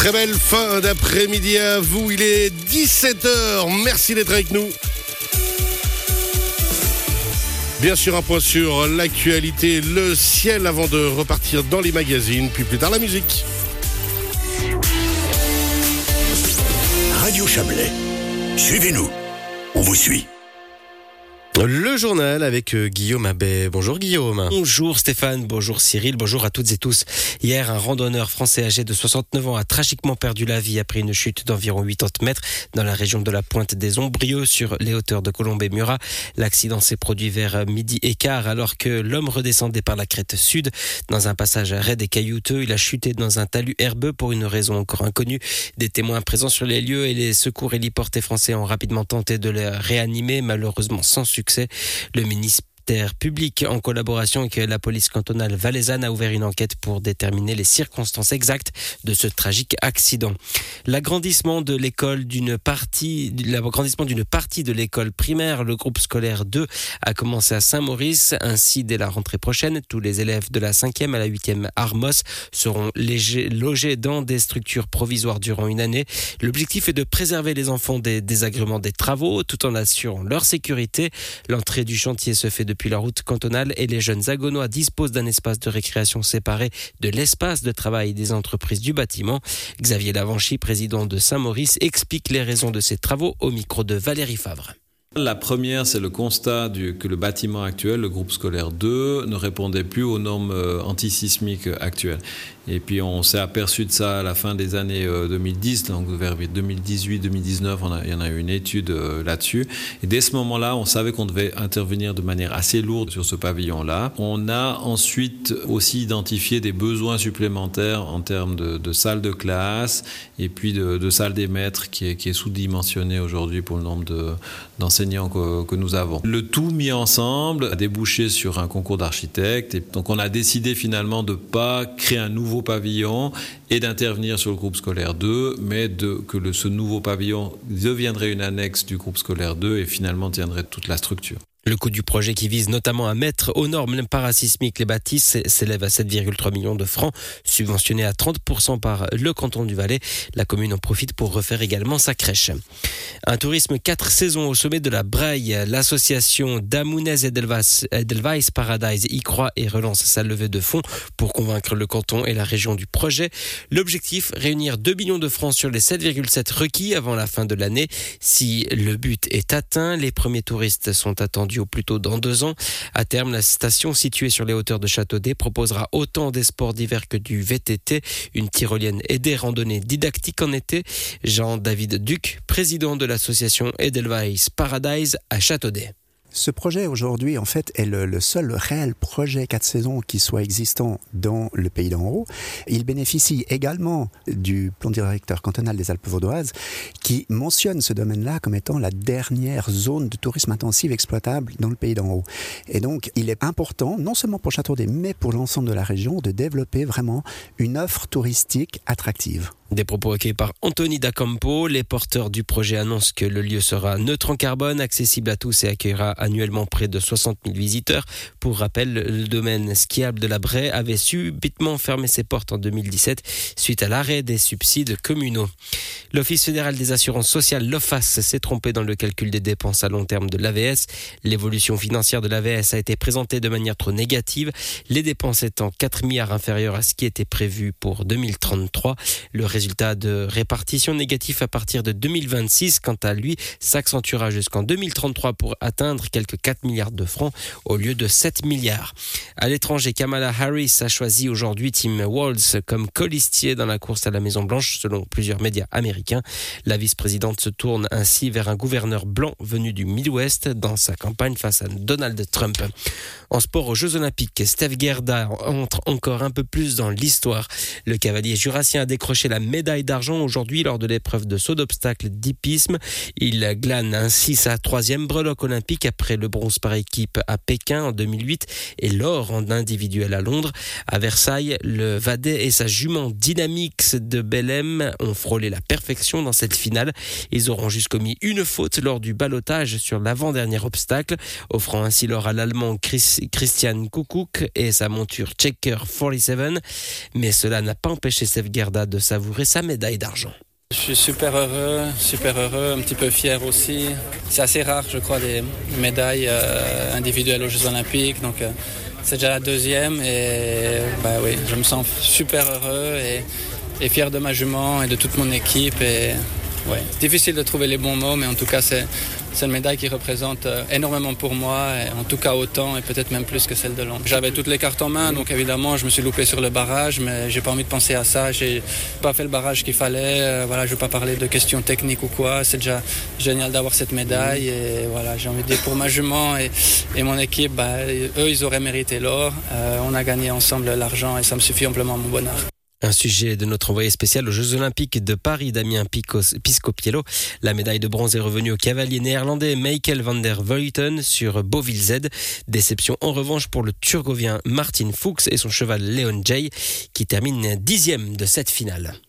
Très belle fin d'après-midi à vous, il est 17h, merci d'être avec nous. Bien sûr, un point sur l'actualité, le ciel avant de repartir dans les magazines, puis plus tard la musique. Radio Chablais, suivez-nous, on vous suit. Le journal avec Guillaume Abbé. Bonjour Guillaume. Bonjour Stéphane, bonjour Cyril, bonjour à toutes et tous. Hier, un randonneur français âgé de 69 ans a tragiquement perdu la vie après une chute d'environ 80 mètres dans la région de la Pointe des Ombrieux sur les hauteurs de Colombey-Murat. L'accident s'est produit vers midi et quart alors que l'homme redescendait par la crête sud. Dans un passage raide et caillouteux, il a chuté dans un talus herbeux pour une raison encore inconnue. Des témoins présents sur les lieux et les secours héliportés français ont rapidement tenté de le réanimer, malheureusement sans succès. Le ministère public, en collaboration avec la police cantonale valaisanne, a ouvert une enquête pour déterminer les circonstances exactes de ce tragique accident. L'agrandissement d'une partie de l'école primaire, le groupe scolaire 2, a commencé à Saint-Maurice. Ainsi, dès la rentrée prochaine, tous les élèves de la 5e à la 8e Armos seront logés dans des structures provisoires durant une année. L'objectif est de préserver les enfants des désagréments des travaux tout en assurant leur sécurité. L'entrée du chantier se fait depuis la route cantonale et les jeunes agonois disposent d'un espace de récréation séparé de l'espace de travail des entreprises du bâtiment. Xavier Lavanchy, président de Saint-Maurice, explique les raisons de ces travaux au micro de Valérie Favre. La première, c'est le constat que le bâtiment actuel, le groupe scolaire 2, ne répondait plus aux normes antisismiques actuelles. Et puis on s'est aperçu de ça à la fin des années 2010, donc vers 2018-2019, il y en a eu une étude là-dessus. Et dès ce moment-là, on savait qu'on devait intervenir de manière assez lourde sur ce pavillon-là. On a ensuite aussi identifié des besoins supplémentaires en termes de salles de classe et puis de salles des maîtres qui est sous-dimensionné aujourd'hui pour le nombre d'enseignants que nous avons. Le tout mis ensemble a débouché sur un concours d'architectes. Et donc on a décidé finalement de ne pas créer un nouveau pavillon et d'intervenir sur le groupe scolaire 2, mais que ce nouveau pavillon deviendrait une annexe du groupe scolaire 2 et finalement tiendrait toute la structure. Le coût du projet, qui vise notamment à mettre aux normes parasismiques les bâtisses, s'élève à 7,3 millions de francs, subventionné à 30% par le canton du Valais. La commune en profite pour refaire également sa crèche. Un tourisme 4 saisons au sommet de la Braille. L'association Damounez Edelweiss Paradise y croit et relance sa levée de fonds pour convaincre le canton et la région du projet. L'objectif, réunir 2 millions de francs sur les 7,7 requis avant la fin de l'année. Si le but est atteint, les premiers touristes sont attendus au plus tôt dans 2 ans. À terme, la station située sur les hauteurs de Châteaudet proposera autant des sports d'hiver que du VTT, une tyrolienne et des randonnées didactiques en été. Jean-David Duc, président de l'association Edelweiss Paradise à Châteaudet. Ce projet aujourd'hui, en fait, est le seul réel projet 4 saisons qui soit existant dans le pays d'en haut. Il bénéficie également du plan directeur cantonal des Alpes vaudoises qui mentionne ce domaine-là comme étant la dernière zone de tourisme intensif exploitable dans le pays d'en haut. Et donc, il est important, non seulement pour Châteaudet, mais pour l'ensemble de la région, de développer vraiment une offre touristique attractive. Des propos recueillis par Anthony Dacampo. Les porteurs du projet annoncent que le lieu sera neutre en carbone, accessible à tous et accueillera annuellement près de 60 000 visiteurs. Pour rappel, le domaine skiable de la Braye avait subitement fermé ses portes en 2017 suite à l'arrêt des subsides communaux. L'Office fédéral des assurances sociales, l'OFAS, s'est trompé dans le calcul des dépenses à long terme de l'AVS. L'évolution financière de l'AVS a été présentée de manière trop négative, les dépenses étant 4 milliards inférieures à ce qui était prévu pour 2033. Le résultat de répartition négatif à partir de 2026, quant à lui, s'accentuera jusqu'en 2033 pour atteindre quelques 4 milliards de francs au lieu de 7 milliards. À l'étranger, Kamala Harris a choisi aujourd'hui Tim Walz comme colistier dans la course à la Maison-Blanche, selon plusieurs médias américains. La vice-présidente se tourne ainsi vers un gouverneur blanc venu du Midwest dans sa campagne face à Donald Trump. En sport, aux Jeux Olympiques, Stef Gerda entre encore un peu plus dans l'histoire. Le cavalier jurassien a décroché la médaille d'argent aujourd'hui lors de l'épreuve de saut d'obstacle d'hippisme. Il glane ainsi sa 3e breloque olympique après le bronze par équipe à Pékin en 2008 et l'or en individuel à Londres. À Versailles, le Vadet et sa jument Dynamix de Bellem ont frôlé la perfection dans cette finale. Ils auront juste commis une faute lors du ballottage sur l'avant-dernier obstacle, offrant ainsi l'or à l'Allemand Christian Kuckuck et sa monture Checker 47. Mais cela n'a pas empêché Stef Gerda de savourer savourer sa médaille d'argent. Je suis super heureux, un petit peu fier aussi. C'est assez rare, je crois, les médailles individuelles aux Jeux Olympiques. Donc, c'est déjà la deuxième et oui, je me sens super heureux et fier de ma jument et de toute mon équipe. C'est difficile de trouver les bons mots, mais en tout cas, c'est une médaille qui représente énormément pour moi, et en tout cas autant et peut-être même plus que celle de Londres. J'avais toutes les cartes en main, donc évidemment, je me suis loupé sur le barrage, mais j'ai pas envie de penser à ça. J'ai pas fait le barrage qu'il fallait. Je vais pas parler de questions techniques ou quoi. C'est déjà génial d'avoir cette médaille et voilà, j'ai envie de dire pour ma jument et mon équipe, eux, ils auraient mérité l'or. On a gagné ensemble l'argent et ça me suffit amplement à mon bonheur. Un sujet de notre envoyé spécial aux Jeux Olympiques de Paris, Damien Piscopiello. La médaille de bronze est revenue au cavalier néerlandais Michael van der Vleuten sur Beauville Z. Déception en revanche pour le Turgovien Martin Fuchs et son cheval Leon Jay qui termine 10e de cette finale.